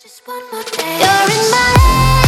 Just one more day. You're in my head.